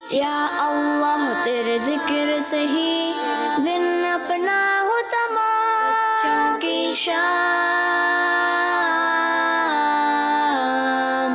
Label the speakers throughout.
Speaker 1: या अल्लाह तेरे जिक्र से ही दिन अपना हो तमाम, बच्चों की शाम।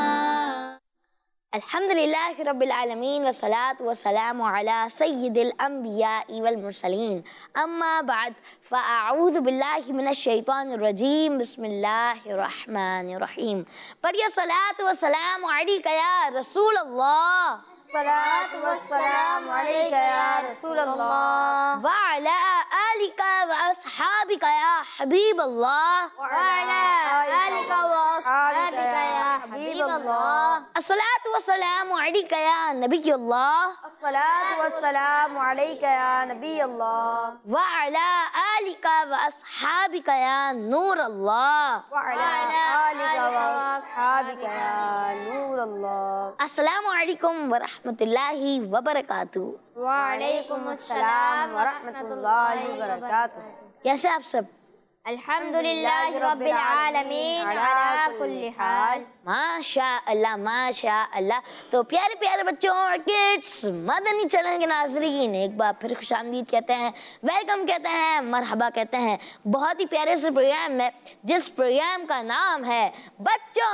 Speaker 1: अल्हम्दुलिल्लाहि रब्बिल आलमीन वस्सलातु वस्सलामु अला सय्यिदिल अंबियाइ वल मुरसलीन, अम्मा बाद फ़अऊज़ु बिल्लाहि मिनश शैतानिर रजीम, बिस्मिल्लाहिर रहमानिर रहीम। पढ़िए सलात व सलाम अलैका या रसूल अल्लाह,
Speaker 2: सलात व सलाम अलैका या रसूल अल्लाह,
Speaker 1: व अला आलिका व अस्हाबिका या हबीब अल्लाह,
Speaker 2: व अला आलिका व अस्हाबिका या हबीब अल्लाह।
Speaker 1: अस्सलातु व सलामु अलैका या नबी अल्लाह,
Speaker 2: अस्सलातु व सलाम अलैका या नबी अल्लाह,
Speaker 1: व अला आलिका व अस्हाबिका या नूर अल्लाह,
Speaker 2: व अला आलिका व अस्हाबिका या नूर अल्लाह।
Speaker 1: अस्सलामु अलैकुम व रहमतुल्लाहि व बरकातुहू।
Speaker 2: व अलैकुम अस्सलाम व रहमतुल्लाहि व बरकातुहू।
Speaker 1: कैसे आप सब?
Speaker 2: अल्हम्दुलिल्लाहि रब्बिल आलमीन अला कुल्ली हाल।
Speaker 1: माशा अल्लाह माशा अल्लाह। तो प्यारे प्यारे बच्चों और किड्स, मदनी चैनल के नाज़रीन एक बार फिर खुशामदीद कहते हैं, वेलकम कहते हैं, मरहबा कहते हैं। बहुत ही प्यारे से प्रोग्राम है जिस प्रोग्राम का नाम है बच्चों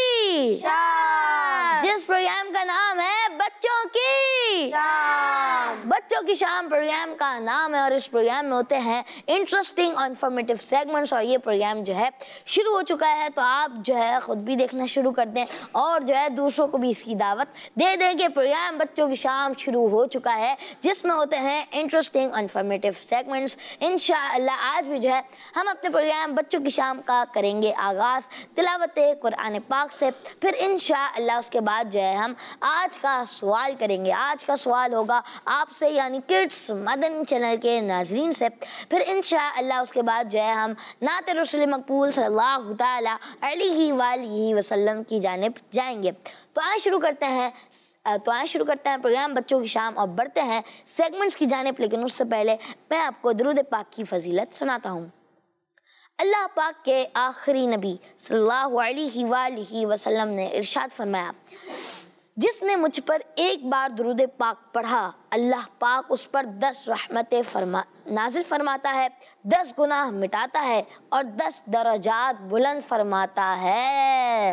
Speaker 1: की
Speaker 2: शाम,
Speaker 1: जिस प्रोग्राम का नाम है बच्चों की
Speaker 2: शाम,
Speaker 1: बच्चों की शाम प्रोग्राम का नाम है। और इस प्रोग्राम में होते हैं इंटरेस्टिंग और इंफॉर्मेटिव सेगमेंट्स। और ये प्रोग्राम जो है शुरू हो चुका है, तो आप जो है खुद भी देखना शुरू कर दें और जो है दूसरों को भी इसकी दावत दे दें कि प्रोग्राम बच्चों की शाम शुरू हो चुका है, जिसमें होते हैं इंटरेस्टिंग और इंफॉर्मेटिव सेगमेंट्स। इंशाअल्लाह आज भी जो है हम अपने प्रोग्राम बच्चों की शाम का करेंगे आगाज़ तिलावत कुरान पाक से। फिर इंशाअल्लाह उसके बाद जो है हम आज का सवाल करेंगे। आज का सवाल होगा आपसे, यानी किड्स मदनी चैनल के नाज़रीन से। फिर इंशाअल्लाह उसके बाद जो है हम नात रसूल मकबूल सल्लल्लाहु तआला अलैहि वालिहि वसल्लम की जानिब जाएंगे। तो आज शुरू करते हैं प्रोग्राम बच्चों की शाम और बढ़ते हैं सेगमेंट्स की जानिब। लेकिन उससे पहले मैं आपको दुरूद पाक की फजीलत सुनाता हूँ। अल्लाह पाक के आखिरी नबी सल्लल्लाहु अलैहि वालिहि वसल्लम ने इरशाद फरमाया, जिसने मुझ पर एक बार दुरूद पाक पढ़ा, अल्लाह पाक उस पर 10 रहमतें नाजिल फरमाता है, 10 गुनाह मिटाता है और 10 दर्जात बुलंद फरमाता है।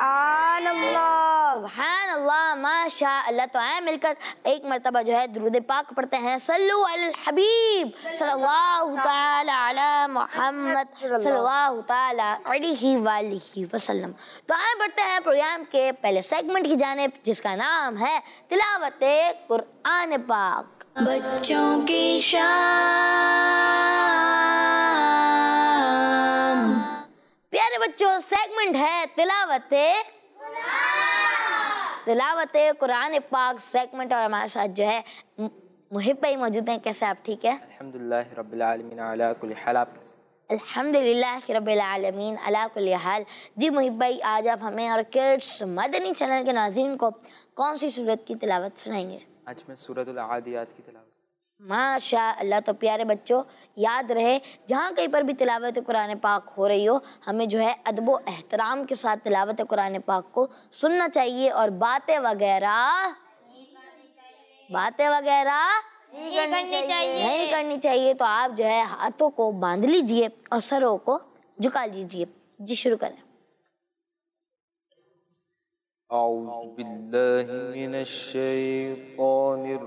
Speaker 1: सुभान अल्लाह माशा अल्लाह। तो आए मिलकर एक मरतबा जो है दुरूद पाक पढ़ते हैं, सल्लु अल हबीब सल्लल्लाहु तआला अला मुहम्मद सल्लल्लाहु तआला अलैहि वालिहि वसल्लम। तो आए बढ़ते हैं प्रोग्राम के पहले सेगमेंट की जानिब, जिसका नाम है तिलावत कुरान पाक।
Speaker 3: बच्चों की शाम।
Speaker 1: प्यारे बच्चों, सेगमेंट है तिलावत कुरान पाक सेगमेंट। और हमारे साथ जो है मुहिब भाई मौजूद हैं। कैसे आप? ठीक है
Speaker 4: अल्हम्दुलिल्लाहि रब्बिल आलमीन अला कुल्ली हाल। आप कैसे?
Speaker 1: अल्हम्दुलिल्लाहि रब्बिल आलमीन अला कुल्ली हाल। जी मुहिब भाई, आज आप हमें और किड्स मदनी चैनल के नाज़रीन को कौन सी सूरत की तिलावत सुनाएंगे?
Speaker 4: आज मैं सूरतुल आदियात की तिलावत।
Speaker 1: माशा अल्लाह। तो प्यारे बच्चों, याद रहे जहाँ कहीं पर भी तिलावत कुरान पाक हो रही हो, हमें जो है अदब व एहतराम के साथ तिलावत कुरान पाक को सुनना चाहिए और बातें वगैरह नहीं करनी चाहिए। तो आप जो है हाथों को बांध लीजिए और सरों को झुका लीजिए। जी शुरू करें।
Speaker 4: औज़ु बिल्लाहि मिनश शैतानिर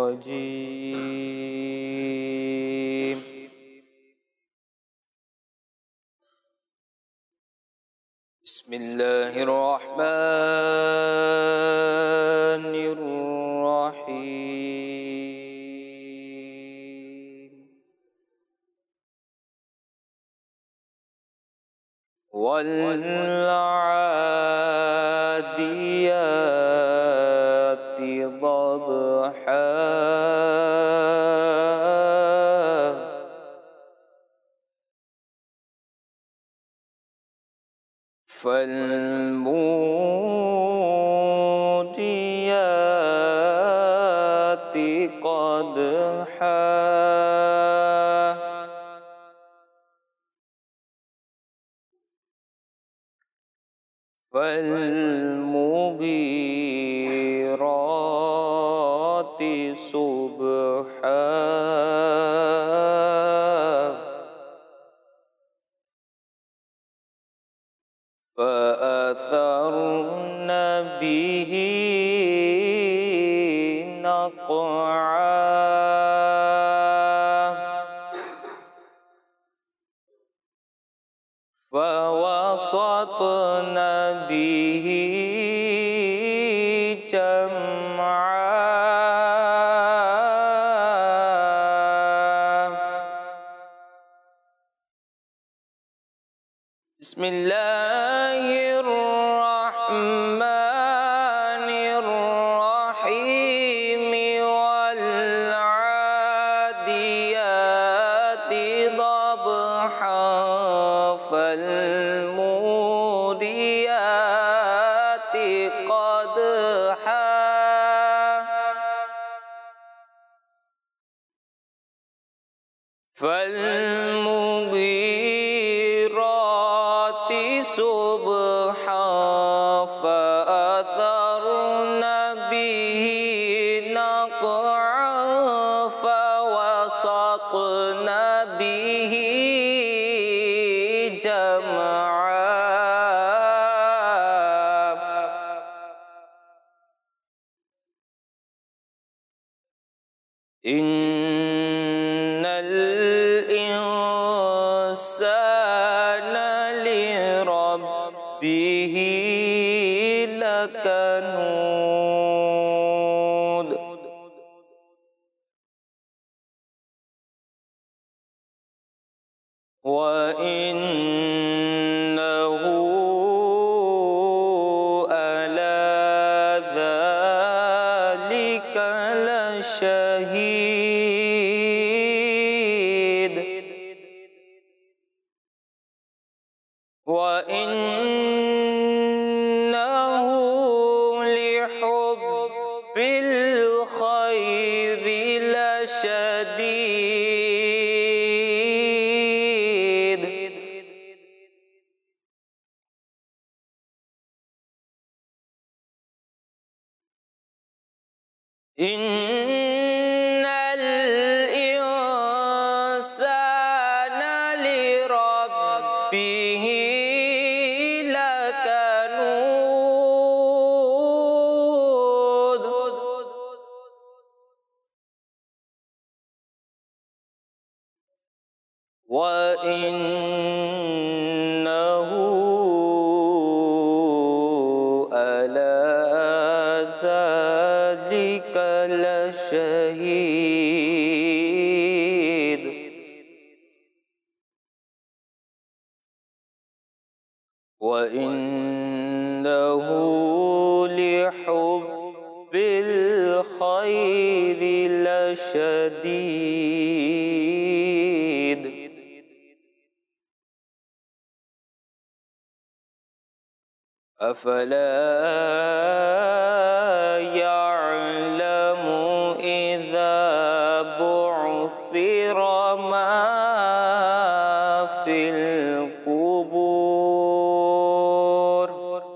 Speaker 4: रजीम। बिस्मिल्लाहिर रहमानिर रहीम। वल आदियाति ज़बहा। फल्मुरियाति क़दहा। फल्मुगीराति سبحا فأثرن به نقعا فوسطن به جمعا بسم الله الرحمن الرحيم والعاديات ضبحا فالموريات قدحا فالمغيرات صبحا فأثرن به نقعا فوسطن به جمعا إن الإنسان لربه لكنود وإنه على ذلك لشهيد وإنه لحب الخير لشديد إن الإنسان لربه لكنود وإنه على ذلك لشهيد وإنه لحب الخير لشديد أفلا يعلم إذا بعثر ما في القبور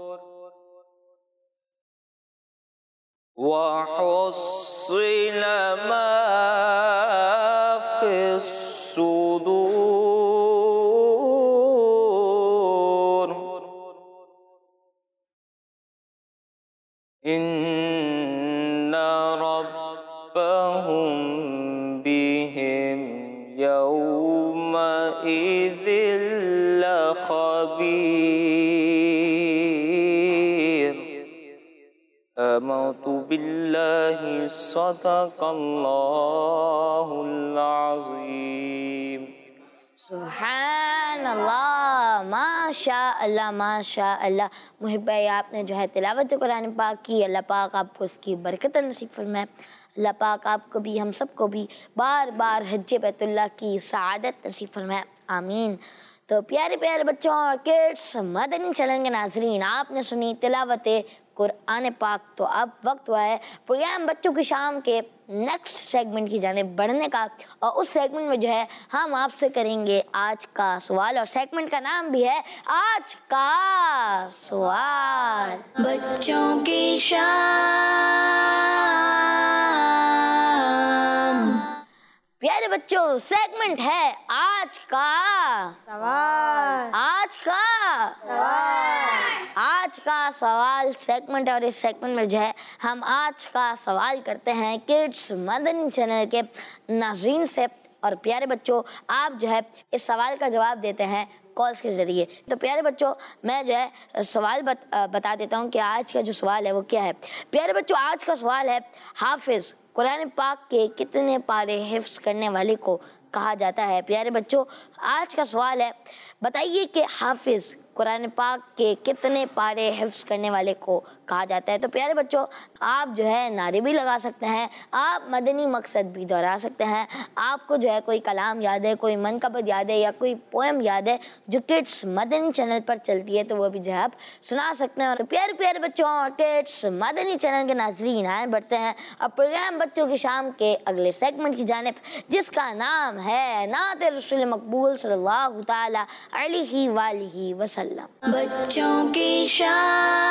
Speaker 4: وحصل ما في الصدور إن ربهم بهم يومئذ لخبير آمنت بالله صدق الله العظيم
Speaker 1: सुभान अल्लाह, माशा अल्लाह, माशा अल्लाह। मुहिब भाई, आपने जो है तिलावत कुरान पाक की, अल्लाह पाक आपको इसकी बरकत नसीब फरमाए। अल्लाह पाक आपको भी हम सबको भी बार बार हज्ज बैतुल्लाह की सआदत नसीब फरमाए, आमीन। तो प्यारे प्यारे बच्चों और किड्स, मदनी चैनल के नाज़रीन, आपने सुनी तिलावत कुरान पाक। तो अब वक्त हुआ है प्रोग्राम बच्चों की शाम के नेक्स्ट सेगमेंट की जानिब बढ़ने का, और उस सेगमेंट में जो है हम आपसे करेंगे आज का सवाल, और सेगमेंट का नाम भी है आज का सवाल।
Speaker 3: बच्चों की शाम
Speaker 1: बच्चों, सेगमेंट है आज का
Speaker 2: सवाल।
Speaker 1: आज का सवाल सेगमेंट है और इस सेगमेंट में जो है हम आज का सवाल करते हैं किड्स मदनी चैनल के नाज़रीन से। और प्यारे बच्चों, आप जो है इस सवाल का जवाब देते हैं कॉल्स के ज़रिए। तो प्यारे बच्चों, मैं जो है सवाल बता देता हूँ कि आज का जो सवाल है वो क्या है। प्यारे बच्चों, आज का सवाल है हाफिज़ कुरान पाक के कितने पारे हिफ्ज़ करने वाले को कहा जाता है। प्यारे बच्चों, आज का सवाल है, बताइए कि हाफिज़ कुरान पाक के कितने पारे हिफ्ज़ करने वाले को कहा जाता है। तो प्यारे बच्चों, आप जो है नारे भी लगा सकते हैं, आप मदनी मकसद भी दोहरा सकते हैं। आपको जो है कोई कलाम याद है, कोई मनकबत याद है या कोई पोएम याद है जो किड्स मदनी चैनल पर चलती है, तो वो भी जो है आप सुना सकते हैं। तो प्यारे प्यारे बच्चों, किड्स मदनी चैनल के नाज़रीन आए बढ़ते हैं अब प्रोग्राम बच्चों की शाम के अगले सेगमेंट की जानिब, जिसका नाम है नात रसूल मकबूल सल्लल्लाहु ताला अलैहि वालिहि वसल्लम।
Speaker 3: बच्चों की शाम।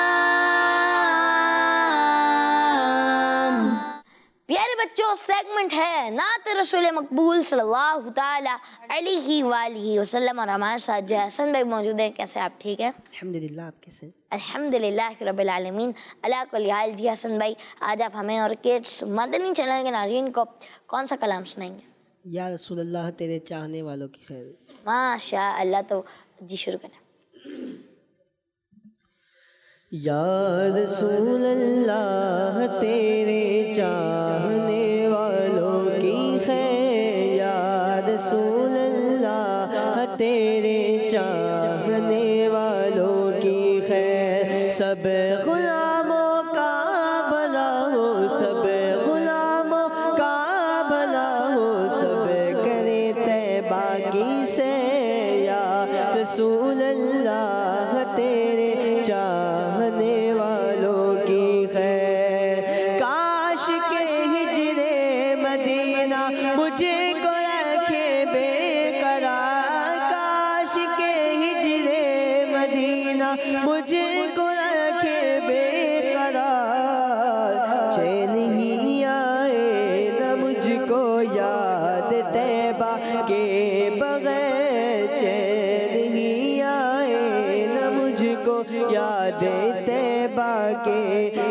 Speaker 1: प्यारे बच्चों, सेगमेंट है नात रसूल मकबूल सल्लल्लाहु ताला अलैहि वालिहि वसल्लम और हमारे साथ जो है हसन भाई मौजूद है। कैसे आप? ठीक है
Speaker 5: अल्हम्दुलिल्लाह, आप कैसे?
Speaker 1: अल्हम्दुलिल्लाह रब्बिल आलमीन अला कुल्ली हाल। जी हसन भाई, आज आप हमें और किड्स मदनी चैनल के नाज़रीन को कौन सा कलाम सुनाएंगे?
Speaker 5: या रसूलल्लाह तेरे चाहने वालों की खैर।
Speaker 1: माशा अल्लाह। तो जी शुरू करें।
Speaker 5: या रसूलल्लाह तेरे चाहने वालों की खैर, या रसूलल्लाह तेरे चाहने वालों की खैर। सब गुलामों का भला हो, सब गुलामों का भला हो, सब करे तैबा की से। या रसूलल्लाह तेरे चाहने वालों की खैर। काश के हिजरे मदीना मुझे को रखे बेकरार, काश के हिजरे मदीना मुझे को रखे बेकरार। चैन ही आए न मुझको याद तैबा के बगैर, चैन ही आए न मुझको याद तैबा के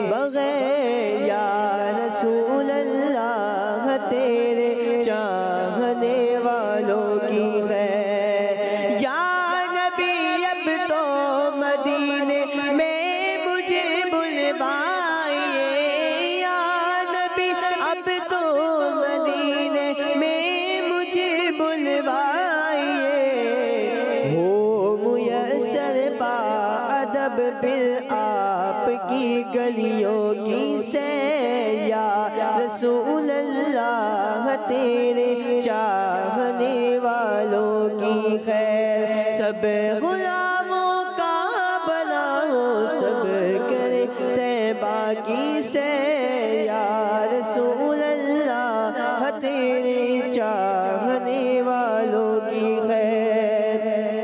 Speaker 5: बगैर। या रसूल अल्लाह तेरे चाहने वालों की खैर। या नबी अब तो मदीने में मुझे बुलवाइए, या नबी अब तो मदीने में मुझे बुलवाइए। हो मुयस्सर बाअदब फिर आपकी गलियों की से। या रसूल अल्लाह तेरे चाहने वालों की खैर। सब गुलामों का भला हो, सब करे तैबा की से। या रसूल अल्लाह तेरे चाहने वालों की खैर।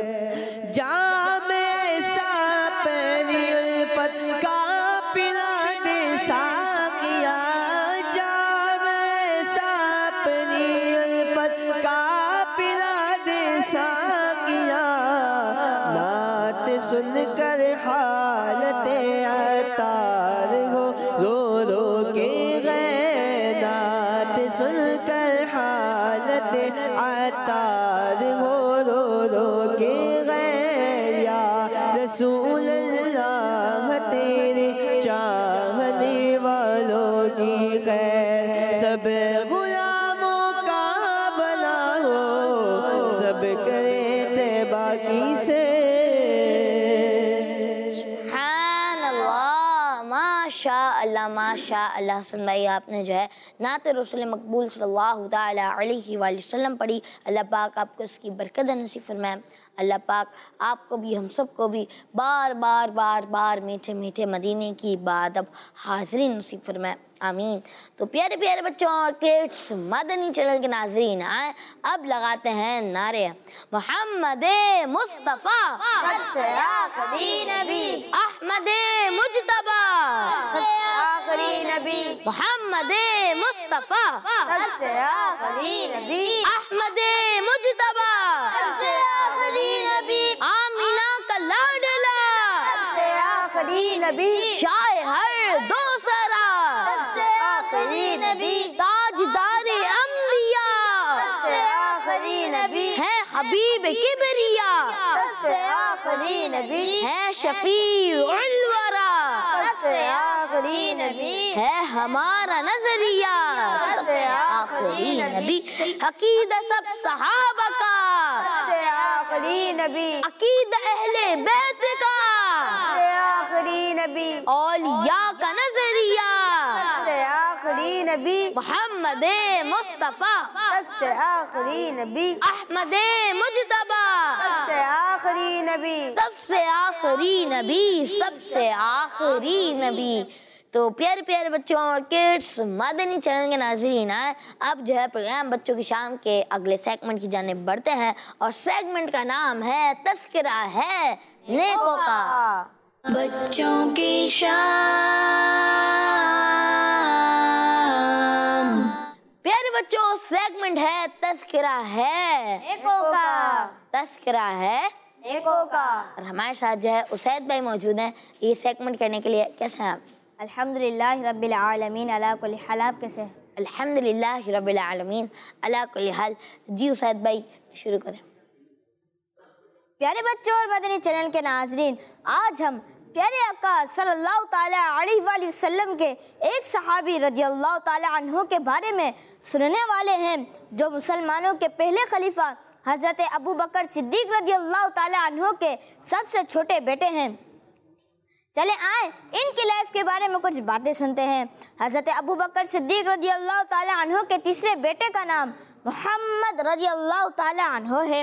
Speaker 5: जाम ऐसा पहली उल्फत का पिला दे साकिया, जाम ऐसा अपनी उल्फत का पिला दे साकिया। नात सुनकर हालत अतार हो रो रो के गए, नात सुनकर हालत अतार हो रो रो के गए। या रसूल अल्लाह तेरे चाहने वालों की खैर। सब गुलामों का भला हो, सब करे तैबा की से।
Speaker 1: माशा अल्लाह माशा अल्लाह। हसन भाई, आपने जो है नात रसूल मकबूल सल्लल्लाहु ताला अलैहि वसल्लम पढ़ी। अल्लाह पाक आपको इसकी बरकत नसीब फरमाए। अल्लाह पाक आपको भी हम सबको भी बार बार मीठे मीठे मदीने की इबादत हाज़िरी नसीब फरमाए, आमीन। तो प्यारे प्यारे बच्चों और किड्स, मदनी चैनल के नाज़रीन आए, अब लगाते हैं नारे। मोहम्मद मुस्तफ़ा
Speaker 2: सबसे आखिरी नबी,
Speaker 1: अहमद मुज्तबा
Speaker 2: सबसे आखिरी नबी,
Speaker 1: मोहम्मद मुस्तफ़ा
Speaker 2: सबसे आखिरी नबी,
Speaker 1: अहमद मुज्तबा
Speaker 2: सबसे आखिरी नबी,
Speaker 1: आमीना का लाडला
Speaker 2: सबसे आखिरी नबी,
Speaker 1: शाय हर दूसरा
Speaker 2: सबसे आखिरी नबी,
Speaker 1: ताजदारे अंबिया
Speaker 2: सबसे आखिरी नबी,
Speaker 1: है हबीब किबरिया
Speaker 2: सबसे आखिरी नबी,
Speaker 1: है शफीउल वरा
Speaker 2: सबसे आखिरी नबी,
Speaker 1: है हमारा नजरिया
Speaker 2: सबसे आखिरी
Speaker 1: नबी, अकीदा सब सहाबा का,
Speaker 2: सबसे आखिरी नबी,
Speaker 1: अकीदा अहले बैत का,
Speaker 2: सबसे आखिरी नबी,
Speaker 1: औलिया का नजरिया,
Speaker 2: सबसे आखिरी नबी,
Speaker 1: मोहम्मद मुस्तफ़ा
Speaker 2: सबसे आखिरी नबी,
Speaker 1: अहमद मुज्तबा
Speaker 2: सबसे आखिरी नबी,
Speaker 1: सबसे आखिरी नबी, सबसे आखिरी नबी। तो प्यारे प्यारे बच्चों और किड्स, मदनी चैनल के नाज़रीन आए, अब जो है प्रोग्राम बच्चों की शाम के अगले सेगमेंट की जानिब बढ़ते हैं और सेगमेंट का नाम है तज़किरा है नेकों का।
Speaker 3: बच्चों की शाम।
Speaker 1: प्यारे बच्चों, सेगमेंट है तज़किरा है
Speaker 2: नेकों का,
Speaker 1: तज़किरा है
Speaker 2: नेकों का।
Speaker 1: और हमारे साथ जो है उसैद भाई मौजूद हैं ये सेगमेंट करने के लिए। कैसे हैं आप?
Speaker 2: अल्हम्दुलिल्लाह रब्बिल आलमीन अला कुल्ली हाल। आप कैसे हैं?
Speaker 1: अल्हम्दुलिल्लाह रब्बिल आलमीन अला कुल्ली हाल। जी उसैद भाई शुरू करें।
Speaker 2: प्यारे बच्चों और मदनी चैनल के नाजरीन, आज हम प्यारे आका सल्लल्लाहु ताला अलैहि वसल्लम के एक सहाबी रदियल्लाहु ताला अन्हु के बारे में सुनने वाले हैं, जो मुसलमानों के पहले खलीफा हज़रत अबू बकर सिद्दीक रदियल्लाहु ताला अन्हु के सबसे छोटे बेटे हैं। चले आए इनकी लाइफ के बारे में कुछ बातें सुनते हैं। हज़रत अबू बकर सिद्दीक रदियल्लाहु ताला अन्हु के तीसरे बेटे का नाम मोहम्मद रदियल्लाहु ताला अन्हु है।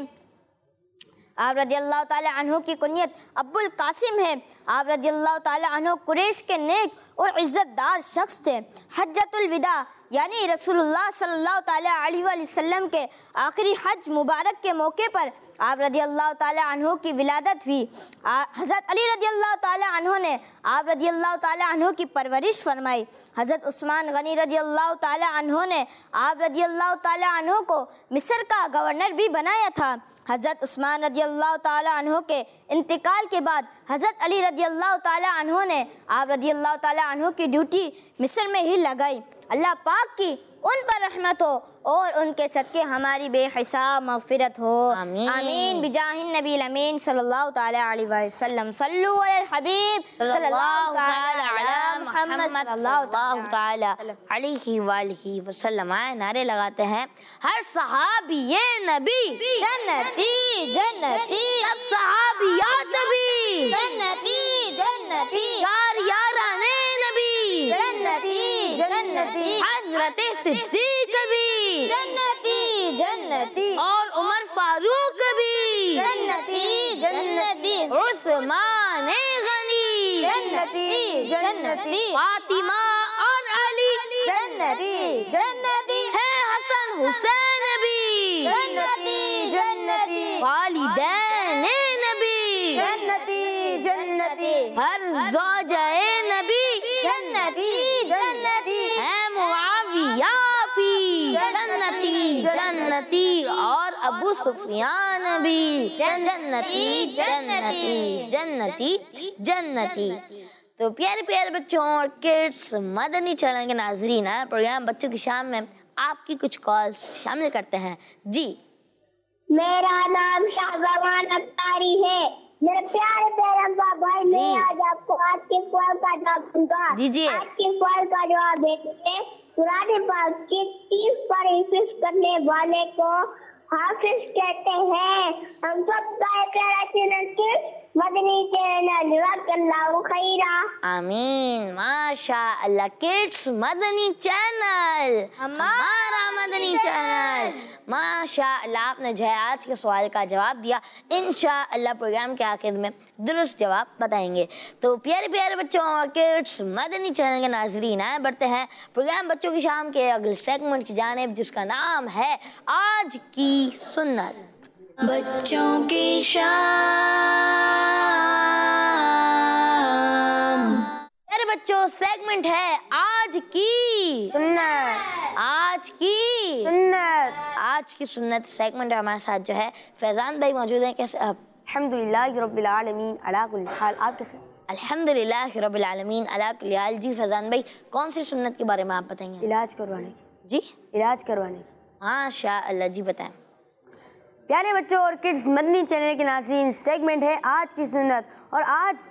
Speaker 2: आप रदियल्लाहु ताला अन्हु की कुनियत अब्बुल कासिम है। आप रदियल्लाहु ताला अन्हु कुरैश के नेक और इज़्ज़तदार शख्स थे। हज्जतुल विदा यानी रसूलुल्लाह सल्लल्लाहु ताला अलैहि वसल्लम के आखिरी हज मुबारक के मौके पर आप रदियल्लाहु ताला अन्हु की विलादत हुई। हज़रत अली रदियल्लाहु ताला अन्हु ने आप रदियल्लाहु ताला अन्हु की परवरिश फरमाई। हज़रत उस्मान गनी रदियल्लाहु ताला अन्हु ने आप रदियल्लाहु ताला अन्हु को मिस्र का गवर्नर भी बनाया था। हज़रत उस्मान रदियल्लाहु ताला अन्हु के इंतकाल के बाद हज़रत अली रदियल्लाहु ताला अन्हु ने आप रदियल्लाहु ताला अन्हु की ड्यूटी मिस्र में ही लगाई। अल्लाह पाक की उन पर रहमत हो और उनके सदके हमारी बेहिसाब मग़फ़िरत हो,
Speaker 1: आमीन।
Speaker 2: आमीन बिजाहिन नबील अमीन सल्लल्लाहु ताला अलैहि वसल्लम। सल्लु अलल हबीब सल्लल्लाहु ताला अला मुहम्मद सल्लल्लाहु ताला
Speaker 1: अलैहि वसल्लम। आए नारे लगाते हैं, हर सहाबी ये नबी
Speaker 2: जन्नती जन्नती,
Speaker 1: सब सहाबियात भी
Speaker 2: जन्नती जन्नती,
Speaker 1: यार याराने नबी
Speaker 2: जन्नती जन्नती,
Speaker 1: हज़रत सिद्दीक भी
Speaker 2: जन्नती जन्नती,
Speaker 1: और उमर फारूक भी
Speaker 2: जन्नती जन्नती,
Speaker 1: उस्मान गनी
Speaker 2: जन्नती जन्नती,
Speaker 1: फातिमा और अली
Speaker 2: जन्नती जन्नती,
Speaker 1: है हसन हुसैन भी
Speaker 2: जन्नती जन्नती,
Speaker 1: वालिदैन नबी
Speaker 2: जन्नती जन्नती,
Speaker 1: हर ज़ौजाए नबी
Speaker 2: जन्नती जन्नती,
Speaker 1: है मुआविया भी जन्नती जन्नती और अबू सुफियान भी जन्नती जन्नती जन्नती जन्नती। तो प्यारे प्यारे बच्चों और किड्स, मदनी चैनल के नाज़रीन है, प्रोग्राम बच्चों की शाम में आपकी कुछ कॉल्स शामिल करते हैं। जी
Speaker 6: मेरा नाम शाहजवान अख्तारी है। मेरे प्यारे प्यारे भाई, मैं आज आपको आज के सवाल का जवाब दूंगा।
Speaker 1: दीजिए।
Speaker 6: आज के सवाल का जवाब देंगे। कुरान पाक के 30 पर हिफ्ज़ करने वाले को हाफिज कहते हैं। हम सब मदनी चैनल जज़ाकल्लाहु खैरा।
Speaker 1: आमीन माशा अल्लाह। किड्स मदनी चैनल हमारा मदनी चैनल। माशाअल्लाह, आपने जो है आज के सवाल का जवाब दिया। इंशाअल्लाह प्रोग्राम के आखिर में दुरुस्त जवाब बताएंगे। तो प्यारे प्यारे बच्चों और किड्स, मदनी चैनल के नाज़रीन, आए बढ़ते हैं प्रोग्राम बच्चों की शाम के अगले सेगमेंट की जानिब, जिसका नाम है आज की सुन्नत।
Speaker 3: बच्चों की शाम।
Speaker 1: प्यारे बच्चों, सेगमेंट है आज की
Speaker 2: सुन्नत।
Speaker 1: आज की
Speaker 2: सुन्नत।
Speaker 1: आज की सुन्नत सेगमेंट। हमारे साथ जो है फैजान भाई मौजूद हैं। कैसे आप?
Speaker 2: अल्हम्दुलिल्लाह रब्बिल आलमीन अला कुल्ली हाल। आप कैसे?
Speaker 1: अल्हम्दुलिल्लाह रब्बिल आलमीन अला कुल्ली हाल। जी फैजान भाई, कौन सी सुन्नत के बारे में आप बताएंगे?
Speaker 2: इलाज करवाने की।
Speaker 1: जी,
Speaker 2: इलाज करवाने की।
Speaker 1: माशाअल्लाह, जी बताएं।
Speaker 2: प्यारे बच्चों और किड्स, मदनी चैनल के नाज़रीन, सेगमेंट है आज की सुन्नत। और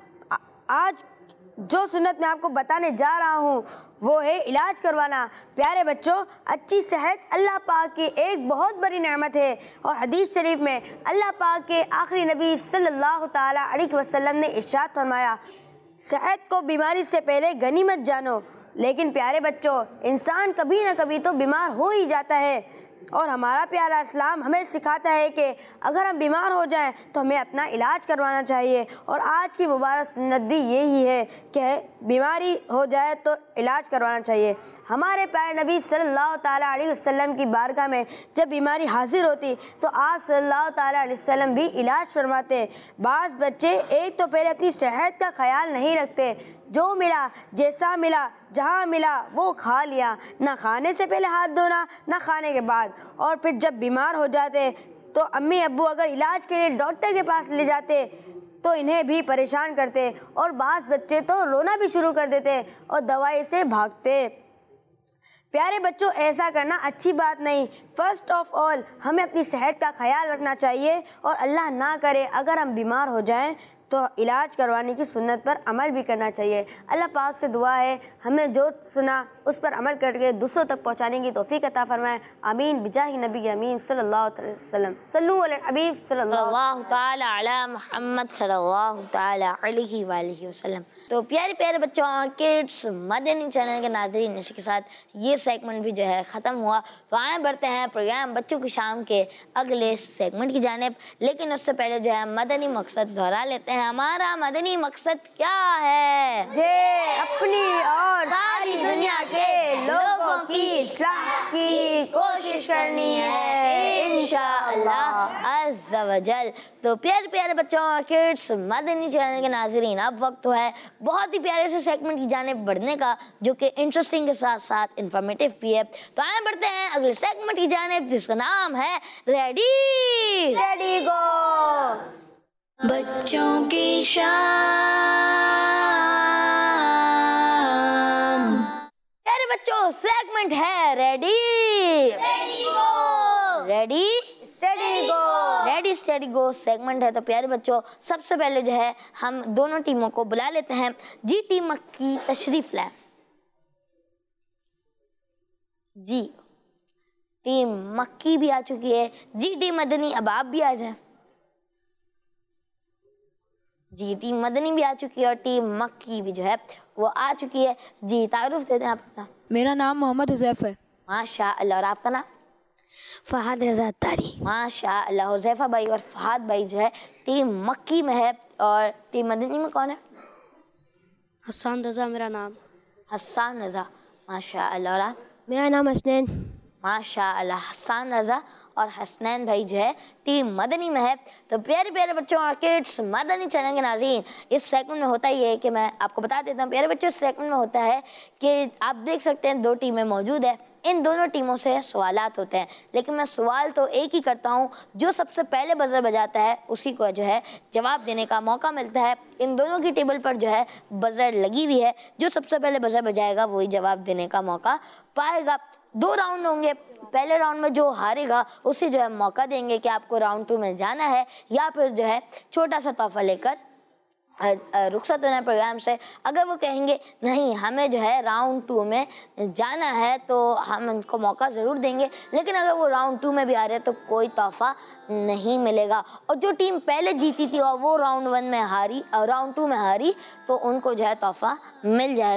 Speaker 2: आज जो सुन्नत मैं आपको बताने जा रहा हूँ वो है इलाज करवाना। प्यारे बच्चों, अच्छी सेहत अल्लाह पाक की एक बहुत बड़ी नेमत है। और हदीस शरीफ में अल्लाह पाक के आखिरी नबी सल्लल्लाहु ताला अलैहि वसल्लम ने इरशाद फरमाया, सेहत को बीमारी से पहले गनीमत जानो। लेकिन प्यारे बच्चों, इंसान कभी ना कभी तो बीमार हो ही जाता है। और हमारा प्यारा इस्लाम हमें सिखाता है कि अगर हम बीमार हो जाएं तो हमें अपना इलाज करवाना चाहिए। और आज की मुबारक सुन्नत भी यही है कि बीमारी हो जाए तो इलाज करवाना चाहिए। हमारे प्यारे नबी सल्लल्लाहु ताला अलैहि वसल्लम की बारगाह में जब बीमारी हाजिर होती तो आप सल्लल्लाहु ताला अलैहि वसल्लम भी इलाज फरमाते। बाज़ बच्चे एक तो पहले अपनी सेहत का ख्याल नहीं रखते, जो मिला जैसा मिला जहाँ मिला वो खा लिया, ना खाने से पहले हाथ धोना ना खाने के बाद। और फिर जब बीमार हो जाते तो अम्मी अब्बू अगर इलाज के लिए डॉक्टर के पास ले जाते तो इन्हें भी परेशान करते। और बाज़ बच्चे तो रोना भी शुरू कर देते और दवाई से भागते। प्यारे बच्चों, ऐसा करना अच्छी बात नहीं। फ़र्स्ट ऑफ ऑल हमें अपनी सेहत का ख्याल रखना चाहिए। और अल्लाह ना करे अगर हम बीमार हो जाएं तो इलाज करवाने की सुन्नत पर अमल भी करना चाहिए। अल्लाह पाक से दुआ है हमें जो सुना उस पर अमल करके दूसरों तक पहुँचाने की तौफीक अता फरमाए। आमीन बिजाहि नबी अमीन सल्लल्लाहु अलैहि वसल्लम। सल्लु अला हबीब
Speaker 1: सल्लल्लाहु ताला अला मुहम्मद सल्लल्लाहु ताला अलैहि वालिहि वसल्लम। तो प्यारे प्यारे बच्चों और किड्स, मदनी चैनल के नाज़रीन, इसी के साथ ये सेगमेंट भी जो है ख़त्म हुआ। तो आए बढ़ते हैं प्रोग्राम बच्चों की शाम के अगले सेगमेंट की जानिब। लेकिन उससे पहले जो है मदनी मकसद दोहरा लेते हैं। हमारा मदनी मकसद क्या है?
Speaker 2: जे अपनी और सारी दुनिया के लोगों की इस्लाह की कोशिश करनी है इंशाअल्लाह
Speaker 1: अज़्ज़ा वजल। तो प्यारे प्यारे बच्चों और किड्स, मदनी चैनल के नाज़रीन, अब वक्त तो है बहुत ही प्यारे से सेगमेंट की जानिब बढ़ने का, जो कि इंटरेस्टिंग के साथ साथ इंफॉर्मेटिव भी है। तो आए बढ़ते हैं अगले सेगमेंट की जानिब, जिसका नाम है रेडी
Speaker 2: रेडी गो।
Speaker 3: बच्चों की शाम।
Speaker 1: प्यारे बच्चों, सेगमेंट है ready ready
Speaker 2: study go.
Speaker 1: Ready study go segment है। तो प्यारे बच्चों, सबसे पहले जो है हम दोनों टीमों को बुला लेते हैं। जी टीम मक्की तशरीफ लाए। जी टीम मक्की भी आ चुकी है। जी टीम मदनी, अब आप भी आ जाए। जी टीम मदनी भी आ चुकी है और टीम मक्की भी जो है वो आ चुकी है। जी तारुफ देते हैं अपना।
Speaker 7: मेरा नाम मोहम्मद हुज़ैफ़ा है।
Speaker 1: माशाअल्लाह। और आपका नाम?
Speaker 7: फ़हाद रज़ा तारी।
Speaker 1: माशाअल्लाह। हुज़ैफ़ा भाई और फ़हाद भाई जो है टीम मक्की में है। और टीम मदनी में कौन है?
Speaker 7: हसन रज़ा मेरा नाम।
Speaker 1: हसन रज़ा। माशाअल्लाह। और आप?
Speaker 7: मेरा नाम हसनैन।
Speaker 1: माशाअल्लाह। हसन रज़ा और हसनैन भाई जो है टीम मदनी में है। तो प्यारे प्यारे बच्चों और किड्स, मदनी चैनल के नाज़रीन, इस सेगमेंट में होता ही है कि मैं आपको बता देता हूँ। प्यारे बच्चों, इस सेगमेंट में होता है कि आप देख सकते हैं दो टीमें मौजूद है। इन दोनों टीमों से सवालात होते हैं, लेकिन मैं सवाल तो एक ही करता हूँ। जो सबसे पहले बजर बजाता है उसी को जो है जवाब देने का मौका मिलता है। इन दोनों की टेबल पर जो है बजर लगी हुई है। जो सबसे पहले बजर बजाएगा वही जवाब देने का मौका पाएगा। 2 राउंड होंगे। पहले राउंड में जो हारेगा उसे जो है मौका देंगे कि आपको राउंड 2 में जाना है, या फिर जो है छोटा सा तोहफा लेकर रुखसत होना है प्रोग्राम से। अगर वो कहेंगे नहीं हमें जो है राउंड 2 में जाना है तो हम उनको मौका ज़रूर देंगे, लेकिन अगर वो राउंड 2 में भी आ रहे हैं तो कोई तोहफा नहीं मिलेगा। और जो टीम पहले जीती थी और वो राउंड 1 में हारी और राउंड 2 में हारी तो उनको जो है तोहफा मिल जाएगा।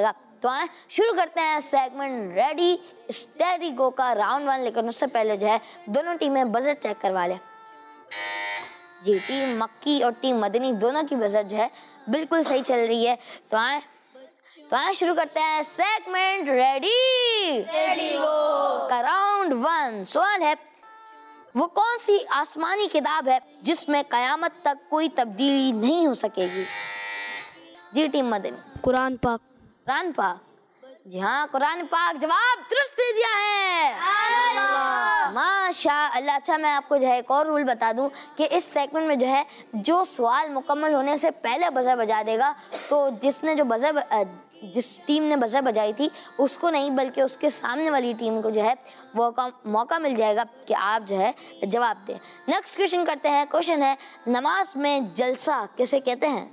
Speaker 1: तो आए शुरू करते हैं सेगमेंट रेडी स्टेडी गो का राउंड 1, लेकिन उससे पहले जो है दोनों टीमें बजट चेक करवा ले। जी, टीम मक्की और टीम मदनी दोनों की बजट जो है बिल्कुल सही चल रही है। तो आए शुरू करते हैं सेगमेंट रेडी गो का राउंड 1। सवाल है, वो कौन सी आसमानी किताब है जिसमें कयामत तक कोई तब्दीली नहीं हो सकेगी? जी टीम मदनी।
Speaker 7: कुरान पाक।
Speaker 1: कुरान पाक। जी हाँ, कुरान पाक जवाब दुरुस्त दे दिया है। माशाअल्लाह। अच्छा, मैं आपको जो है एक और रूल बता दूं कि इस सेगमेंट में जो है जो सवाल मुकम्मल होने से पहले बजर बजा देगा, तो जिस टीम ने बजर बजाई थी उसको नहीं बल्कि उसके सामने वाली टीम को जो है वो मौका मिल जाएगा कि आप जो है जवाब दें। नेक्स्ट क्वेश्चन करते हैं। क्वेश्चन है, नमाज में जलसा किसे कहते हैं?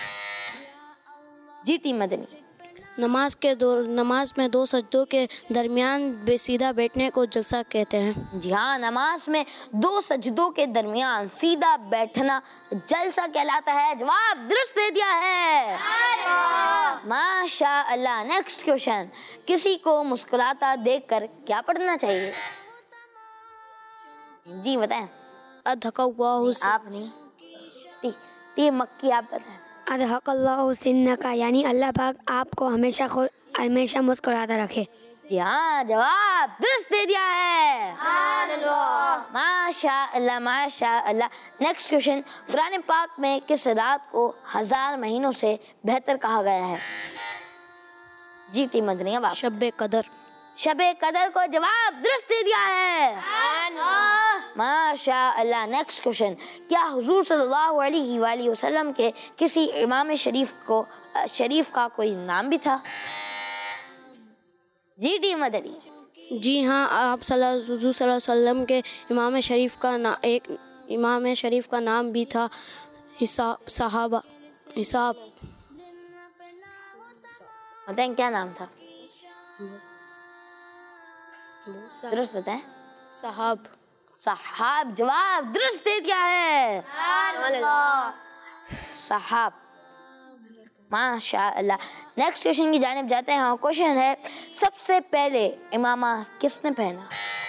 Speaker 1: जी टीम मदनी।
Speaker 7: नमाज में दो सजदों के दरमियान सीधा बैठने को जलसा कहते हैं।
Speaker 1: जी हाँ, नमाज में दो सजदों के दरमियान सीधा बैठना जलसा कहलाता है। जवाब दुरुस्त दे दिया है। माशाअल्लाह। नेक्स्ट क्वेश्चन, किसी को मुस्कुराता देखकर क्या पढ़ना चाहिए? जी बताएं। आप नहीं, टीम मक्की आप बताएं।
Speaker 7: अदहकल्लाहु सिन्नका, यानी अल्लाह पाक आपको हमेशा मुस्कुराता रखे।
Speaker 1: जी हाँ, जवाब दुरुस्त दे दिया है। माशाअल्लाह माशाअल्लाह। नेक्स्ट क्वेश्चन, कुरान पाक में किस रात को 1000 महीनों से बेहतर कहा गया है? जी टीम मदनी। अब
Speaker 7: शब कदर।
Speaker 1: शबे कदर को जवाब दुरुस्त दे दिया है। माशाअल्लाह। नेक्स्ट क्वेश्चन, क्या हुजूर सल्लल्लाहु अलैहि वसल्लम के किसी इमाम शरीफ का कोई नाम भी था? G D Madani.
Speaker 7: जी हाँ, आप हुजूर सल्लल्लाहु अलैहि वसल्लम के इमाम शरीफ का नाम भी था हिसाब।
Speaker 1: बताएं क्या नाम था? दुरुस्त बताएं। साहब जवाब दुरुस्त दे दिया है। साहब। माशाअल्लाह। नेक्स्ट क्वेश्चन की जानिब जाते हैं। क्वेश्चन है, सबसे पहले इमामा किसने पहना?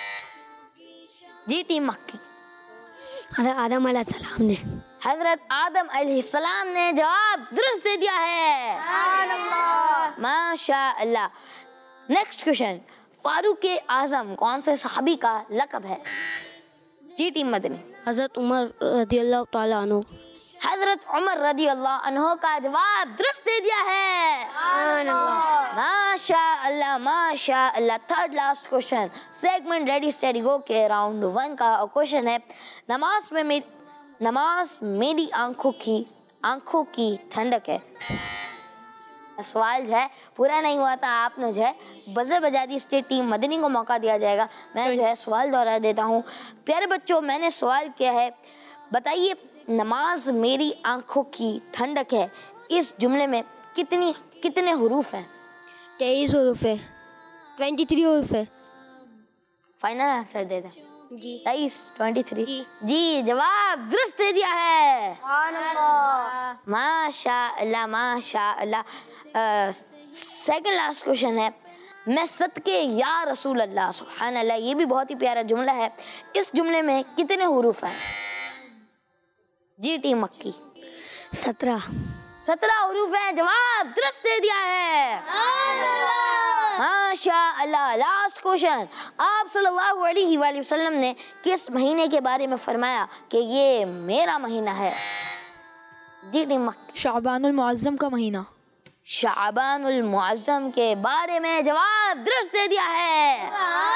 Speaker 1: जी टीम मक्की।
Speaker 7: आदम अलैहिस्सलाम ने।
Speaker 1: हजरत आदम अलैहिस्सलाम ने। जवाब दुरुस्त दे दिया है। माशाअल्लाह। नेक्स्ट क्वेश्चन, फारूक आजम कौन से सहाबी का लक़ब है? जी टीम मदनी।
Speaker 7: हजरत उमर रदियल्लाहु ताला अन्हु।
Speaker 1: हजरत उमर रदियल्लाहु अन्हु का जवाब दुरुस्त दे दिया है। माशाअल्लाह माशाअल्लाह। Third last question segment ready steady go के राउंड 1 का क्वेश्चन है, नमाज मेरी आंखों की ठंडक है। सवाल जो है पूरा नहीं हुआ था, आपने जो है बजर बजा दी, इसलिए टीम मदनी को मौका दिया जाएगा। मैं जो है सवाल दोहरा देता हूँ। प्यारे बच्चों, मैंने सवाल किया है, बताइए नमाज मेरी आंखों की ठंडक है, इस जुमले में कितने हुरूफ हैं?
Speaker 7: 23 हुरूफ है। 23 हुरूफ है।
Speaker 1: फाइनल आंसर दे दें।
Speaker 7: जी
Speaker 1: 23 जी जवाब दुरुस्त दे दिया है। माशाअल्लाह माशाअल्लाह। सेकंड लास्ट क्वेश्चन है, मैं सदके या रसूल अल्लाह। सुभान अल्लाह, ये भी बहुत ही प्यारा जुमला है। इस जुमले में कितने हुरूफ हैं? जी टीम मक्की। 17 हुरूफ हैं। जवाब दुरुस्त दे दिया है। माशाअल्लाह। लास्ट क्वेश्चन, आप सल्लल्लाहु अलैहि वसल्लम ने किस महीने के बारे में फरमाया कि ये मेरा महीना है? जी टीम मक्की।
Speaker 8: शाबानुल मुअज्जम का महीना।
Speaker 1: शाबानुल मुअज्जम के बारे में जवाब दुरुस्त दे दिया है।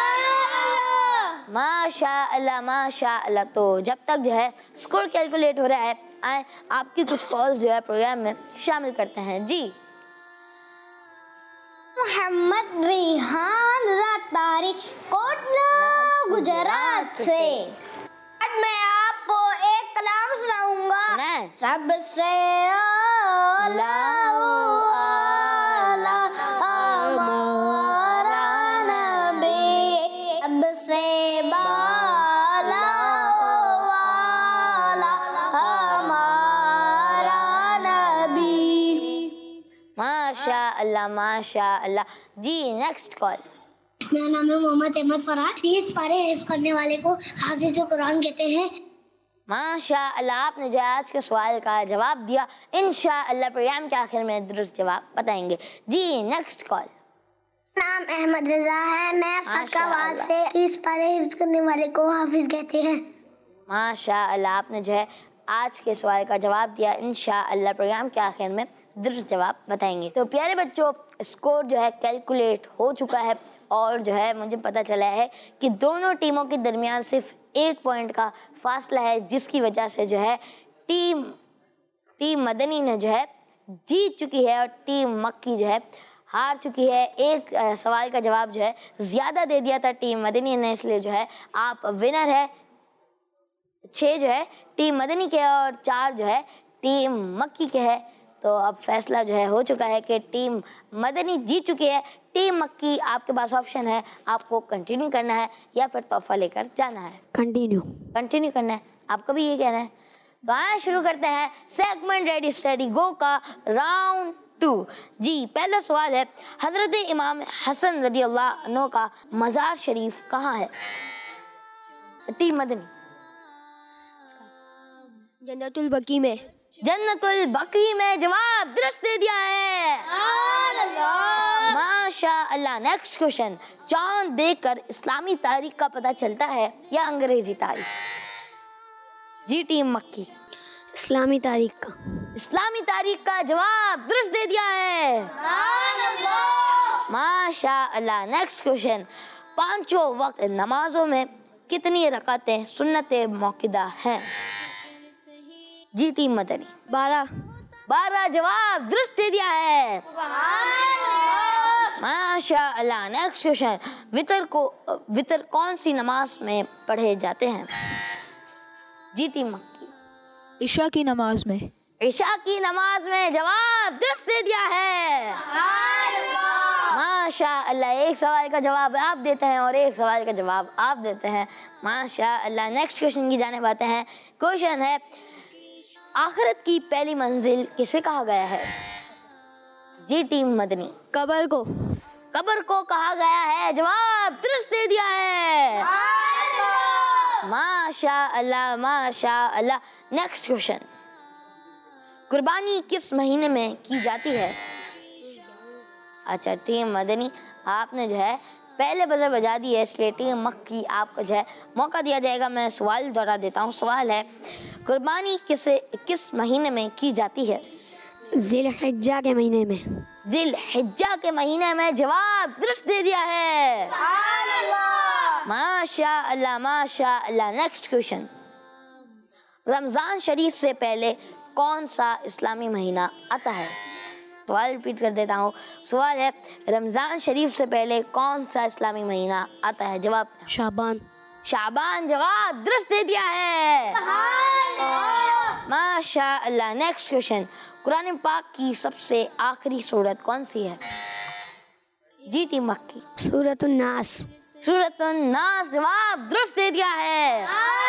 Speaker 1: माशाअल्लाह माशाअल्लाह। तो जब तक जो है स्कोर कैलकुलेट हो रहा है, आए आपकी कुछ कॉल्स जो है प्रोग्राम में शामिल करते हैं। जी
Speaker 2: मोहम्मद रिहान रतारी कोटला गुजरात से। आज मैं आपको एक कलाम सुनाऊंगा। सबसे आला हमारा नबी, सबसे बाला वाला हमारा नबी।
Speaker 1: माशाअल्लाह माशाअल्लाह। जी नेक्स्ट कॉल।
Speaker 6: मेरा नाम है मोहम्मद अहमद फराज। 30 पारे हिफ्ज करने वाले को हाफिज कुरान कहते हैं।
Speaker 1: माशाअल्लाह, आपने जो आज के सवाल का जवाब दिया, इंशाअल्लाह प्रोग्राम के आखिर में दुरुस्त जवाब बताएंगे। जी नेक्स्ट कॉल।
Speaker 6: नाम अहमद रजा है। मैं फरकाबाद से 30 पारे हिफ्ज करने वाले को हाफिज कहते हैं।
Speaker 1: माशाअल्लाह, आपने जो है आज के सवाल का जवाब दिया, इंशाअल्लाह प्रोग्राम के आखिर में दुरुस्त जवाब बताएंगे। तो प्यारे बच्चों, स्कोर जो है कैलकुलेट हो चुका है और जो है मुझे पता चला है कि दोनों टीमों के दरमियान सिर्फ 1 पॉइंट का फासला है, जिसकी वजह से जो है टीम मदनी ने जो है जीत चुकी है और टीम मक्की जो है हार चुकी है। एक सवाल का जवाब जो है ज़्यादा दे दिया था टीम मदनी ने, इसलिए जो है आप विनर है। 6 जो है टीम मदनी के है और 4 जो है टीम मक्की के है। तो अब फैसला जो है हो चुका है कि टीम मदनी जीत चुकी है। टीम मक्की, आपके पास ऑप्शन है, आपको कंटिन्यू करना है या फिर तोहफा लेकर जाना है। कंटिन्यू करना है, आपका भी ये कहना है। तो आए शुरू करते हैं सेगमेंट रेडी स्टडी गो का राउंड 2। जी पहला सवाल है, हजरत इमाम हसन रदी अल्लाह अन्हु का मज़ार शरीफ कहाँ है? टीम मदनी।
Speaker 7: जन्नतुल बकी में।
Speaker 1: जन्नतुल बकी में जवाब दुरुस्त दे दिया है। माशाअल्लाह। नेक्स्ट क्वेश्चन, चांद देखकर इस्लामी तारीख का पता चलता है या अंग्रेजी तारीख? जी टीम मक्की।
Speaker 7: इस्लामी तारीख का।
Speaker 1: इस्लामी तारीख का जवाब दुरुस्त दे दिया है। माशाअल्लाह। नेक्स्ट क्वेश्चन, 5 वक्त नमाजों में कितनी रकातें सुन्नत मौक़िदा हैं? जी टीम मदनी। 12 जवाब दुरुस्त दे दिया है। माशाअल्लाह। नेक्स्ट क्वेश्चन, वितर कौन सी नमाज में पढ़े जाते हैं? जी टीम मक्की।
Speaker 8: इशा की नमाज में।
Speaker 1: इशा की नमाज में जवाब दुरुस्त दे दिया है। माशाअल्लाह। एक सवाल का जवाब आप देते हैं और एक सवाल का जवाब आप देते हैं। माशाअल्लाह। नेक्स्ट क्वेश्चन की जाने आते हैं। क्वेश्चन है, आखिरत की पहली मंजिल किसे कहा गया है? जी टीम मदनी। कब्र को कहा गया है, जवाब दुरुस्त दे दिया है। माशाअल्लाह माशाअल्लाह। नेक्स्ट क्वेश्चन, कुर्बानी किस महीने में की जाती है? अच्छा टीम मदनी, आपने जो है पहले बजर बजा दी है, इसलिए टीम मक्की आपको जो है मौका दिया जाएगा। मैं सवाल दोहरा देता हूँ। सवाल है, कुर्बानी किस महीने में की जाती है?
Speaker 7: ज़िलहिज्जा के महीने में।
Speaker 1: ज़िलहिज्जा के महीने में जवाब दुरुस्त दे दिया है। माशाअल्लाह माशाअल्लाह। नेक्स्ट क्वेश्चन, रमज़ान शरीफ से पहले कौन सा इस्लामी महीना आता है? सवाल रिपीट कर देता हूँ। सवाल है, रमज़ान शरीफ से पहले कौन सा इस्लामी महीना आता है? जवाब शाबान जवाब दुरुस्त दे दिया है। माशाअल्लाह। नेक्स्ट क्वेश्चन, कुरान पाक की सबसे आखिरी सूरत कौन सी है? जी टीम मक्की।
Speaker 7: सूरतुन नास।
Speaker 1: जवाब दुरुस्त दे दिया है।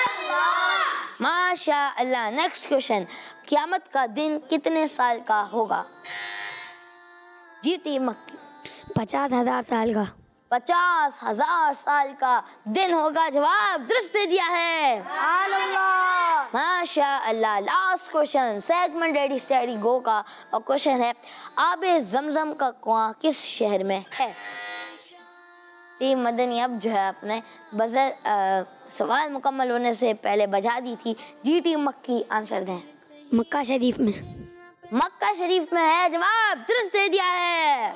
Speaker 1: माशाअल्लाह। नेक्स्ट क्वेश्चन, क़यामत का दिन कितने साल का होगा? जी टीम मक्की।
Speaker 7: 50,000 साल का।
Speaker 1: 50,000 साल का दिन होगा, जवाब दुरुस्त दे दिया है। माशाअल्लाह। Last question segment ready study go का, और क्वेश्चन है, आबे ज़मज़म का कुआं किस शहर में है? टीम मदनी अब जो है अपने बजर सवाल मुकम्मल होने से पहले बजा दी थी। जी टीम मक्की आंसर दें।
Speaker 7: मक्का शरीफ में।
Speaker 1: मक्का शरीफ में है, जवाब दुरुस्त दे दिया है।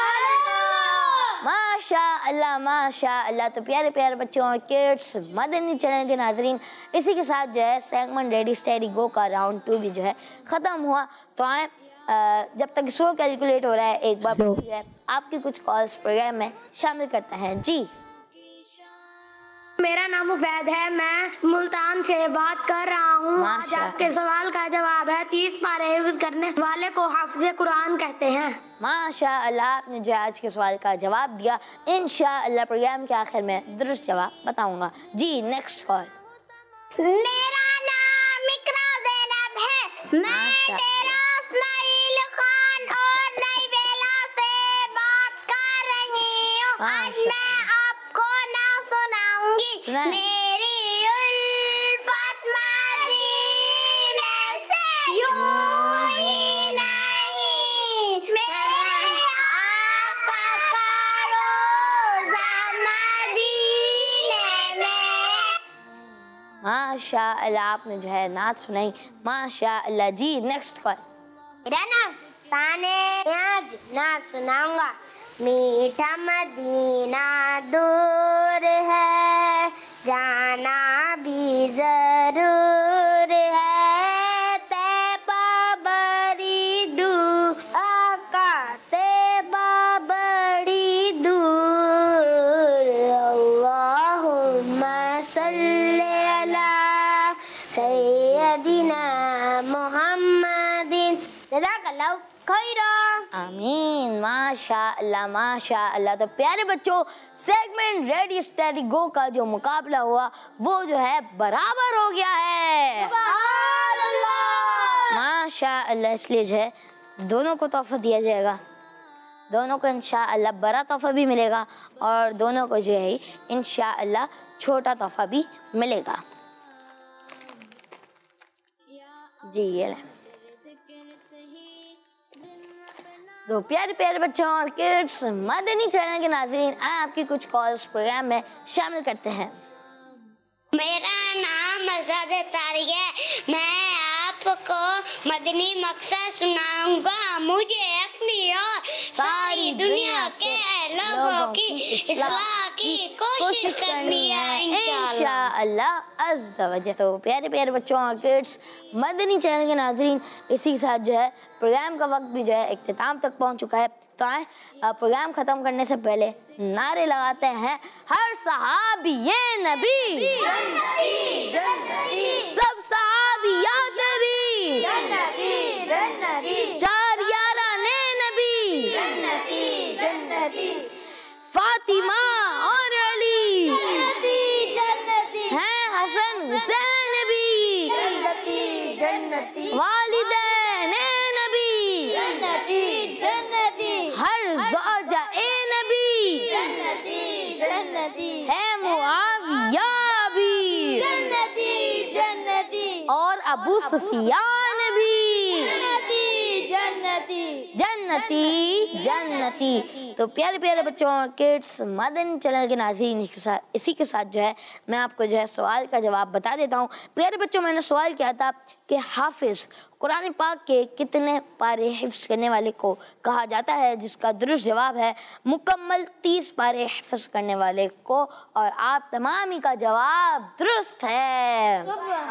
Speaker 1: माशाअल्लाह माशाअल्लाह। तो प्यारे प्यारे बच्चों और किड्स मदनी चैनल के नाजरीन, इसी के साथ जो है सेगमेंट रेडी स्टडी गो का राउंड 2 भी जो है ख़त्म हुआ। तो आए जब तक स्कोर कैलकुलेट हो रहा है, एक बार जो है आपकी कुछ कॉल्स प्रोग्राम में शामिल करते हैं। जी
Speaker 9: मेरा नाम उबैद है, मैं मुल्तान से बात कर रहा हूँ। आज आपके सवाल का जवाब है, 30 पारे हिफ्ज़ करने वाले को हाफिज़े कुरान कहते हैं।
Speaker 1: माशाअल्लाह। आपने जो आज के सवाल का जवाब दिया, इंशाअल्लाह प्रोग्राम के आखिर में दुरुस्त जवाब बताऊंगा। जी नेक्स्ट कॉल।
Speaker 6: मेरा नाम इकरा ज़ैनब है। मैं तेरा इस्माइल खान और नई बेला से आज मैं आपको ना सुनाऊंगी मेरी उल्फत मदीने से, यूं ही नहीं मेरे आका का रोज़ा मदीने में।
Speaker 1: माशाअल्लाह, आपने जो है नात सुनाई, माशाअल्लाह जी। Next call.
Speaker 6: मेरा नाम साने, आज ना सुनाऊंगा मीठा मदीना दूर है, जाना भी जरूर है, तैबा बड़ी दूर, आका तैबा बड़ी दूर, अल्लाहुम्मा सल्ली अला सय्यदिना मुहम्मदिन, जज़ाकल्लाहु खैरा।
Speaker 1: आमीन। माशाअल्लाह माशाअल्लाह। तो प्यारे बच्चों, सेगमेंट रेडी स्टेडी गो का जो मुकाबला हुआ वो जो है बराबर हो गया है। माशाअल्लाह। इसलिए जो है दोनों को तोहफा दिया जाएगा, दोनों को इंशाअल्लाह बड़ा तोहफा भी मिलेगा और दोनों को जो है इंशाअल्लाह छोटा तोहफा भी मिलेगा। जी ये ले। तो प्यारे प्यारे बच्चों और किड्स, मदनी चैनल के नाज़रीन, आपकी कुछ कॉल्स प्रोग्राम में शामिल करते हैं।
Speaker 6: मेरा नाम आजाद तारिक है, मैं आपको मदनी मकसद सुनाऊंगा। मुझे अपनी और सारी दुनिया के लोगों की इस्लाह की कोशिश करनी है
Speaker 1: इंशाअल्लाह अज़्ज़ा वजल। तो प्यारे प्यारे बच्चों और किड्स, मदनी चैनल के नाज़रीन, इसी के साथ जो है प्रोग्राम का वक्त भी जो है इख्तिताम तक पहुंच चुका है। तो आए प्रोग्राम खत्म करने से पहले नारे लगाते हैं, हर सहाबी ये नबी जन्नती जन्नती, सब सहाबियात नबी जन्नती जन्नती, चार याराने नबी जन्नती जन्नती, फातिमा और अली जन्नती जन्नती, हैं हसन हुसैन नबी जन्नती जन्नती, वालिदैन नबी जन्नती जन्नती, हर ज़ौजा ए नबी जन्नती जन्नती, है मुआविया भी जन्नती जन्नती, और अबू सुफियान भी जन्नती जन्नती जन्नती जन्नती। तो प्यारे प्यारे बच्चों और किड्स, मदनी चैनल के नाज़रीन, इसी के साथ जो है मैं आपको जो है सवाल का जवाब बता देता हूँ। प्यारे बच्चों, मैंने सवाल किया था कि हाफिज़ कुरान पाक के कितने पारे हिफ्ज़ करने वाले को कहा जाता है, जिसका दुरुस्त जवाब है मुकम्मल 30 पारे हिफ्ज़ करने वाले को, और आप तमाम ही का जवाब दुरुस्त है।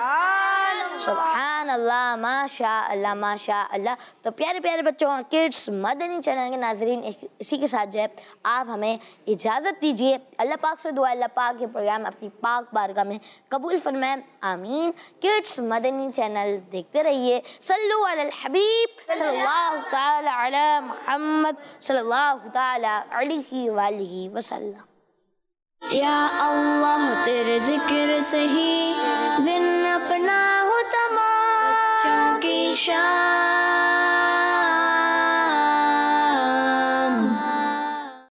Speaker 1: सुभान अल्लाह, माशा अल्लाह माशा अल्लाह। तो प्यारे प्यारे बच्चों और किड्स, मदनी चैनल के नाज़रीन, इसी के साथ जो है आप हमें इजाज़त दीजिए। अल्लाह पाक से दुआ, अल्लाह पाक ये प्रोग्राम अपनी पाक बारगाह में कबूल फरमाए, आमीन। किड्स मदनी चैनल देखते रहिए। सल्लु अलल हबीब सल्लल्लाहु तआला अला मुहम्मद सल्लल्लाहु तआला अलैहि वालिहि वसल्लम।
Speaker 3: या अल्लाह तेरे जिक्र से ही दिन अपना हो तमाम, बच्चों की शान